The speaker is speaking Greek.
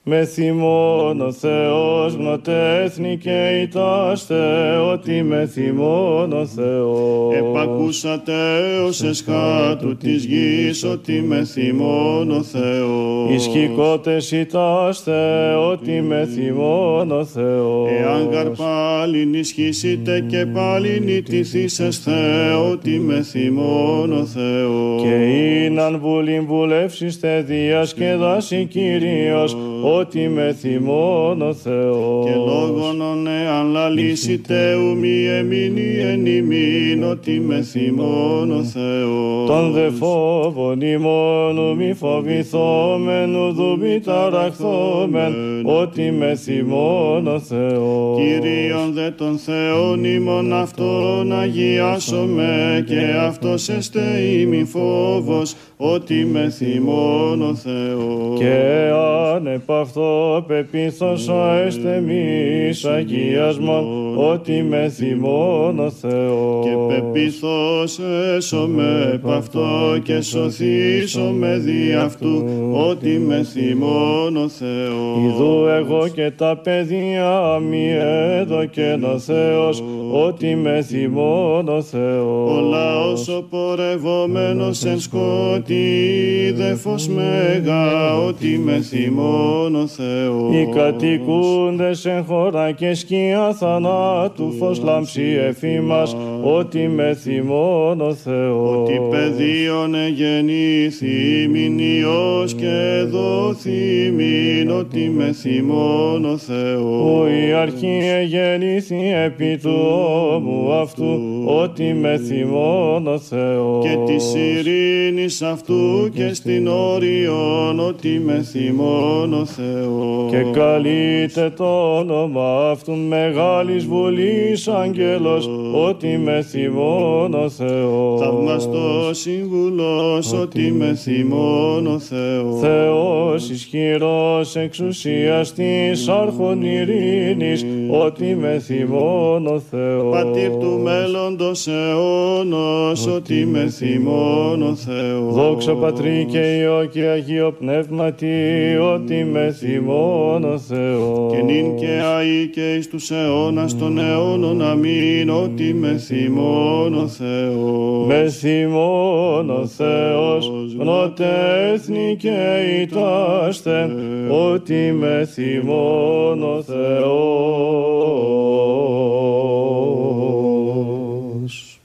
Με θυμών ο Θεός γνωτέθνη και ητάστε, ότι με θυμών ο Θεός. Επακούσατε ως εσχάτου της γης, ότι με θυμών ο Θεός. Ισχυκότες ητάστε, ότι με θυμών ο Θεός. Εάν γαρ πάλιν ισχύσετε και πάλιν ητηθήσεσθε, ότι με θυμών ο Θεός. Και είναν βουλήν βουλεύσιστε διασκεδάσει Κύριος, ότι με θυμών ο Θεός. Και λόγων εάν λαλήσετε ουμή εμείνει εν ημίν, ότι με θυμών ο Θεός. Τον δε φόβον ημών μη φοβηθόμεν, ουδού μη ταραχθόμεν, ότι με θυμών ο Θεός. Κύριον δε τον Θεόν ημών αυτόν αγιάσομαι, και αυτός εστε ημι φόβος, ότι με θυμών ο Θεός. Και αν επ' αυτό πεπίθωσα εστε μης αγιασμόν, ότι με θυμών ο Θεός. Και πεπίθως έσομαι επ' αυτό και σωθήσομαι δι' αυτού, ότι με θυμών ο Θεός. Ιδού εγώ και τα παιδιά μη έδωκεν ο Θεός, ότι με θυμών ο Θεός. Ο λαός ο πορευόμενος εν σκότη, δε φως μέγα, ότι με θυμών ο Θεός. Οι κατοικούντες εν χώρα και σκία θανάτου, φως λάμψη εφήμας, ότι με θυμών ο Θεός. Ότι παιδίον εγεννήθη μην Υιός και δόθη μην, ότι με θυμών ο Θεός. Που η αρχή εγεννήθη επί του ώμου αυτού, ότι με θυμών ο Θεός. Και της ειρήνης αυτού και στην όριον, ότι με θυμών ο Θεός. Και καλείται το όνομα αυτού μεγάλης βουλής αγγέλος, ότι με θυμών ο Θεός. Θαυμαστός σύμβουλος, ότι με θυμών ο Θεός. Θεός ισχυρός εξουσιαστής άρχον ειρήνης, ότι με θυμών ο Θεός. Πατήρ του μέλλοντος αιώνος, ότι με θυμών ο Θεός. Δόξα Πατρί και Υιό και Αγίο Πνεύματι, ότι με θυμών ο Θεός. Και νυν και αεί και εις τους αιώνας των αιώνων αμήν, ότι με θυμών ο Θεός. Με θυμών ο Θεός, γνωτέθνη και ητάστε, ότι με θυμών ο Θεός.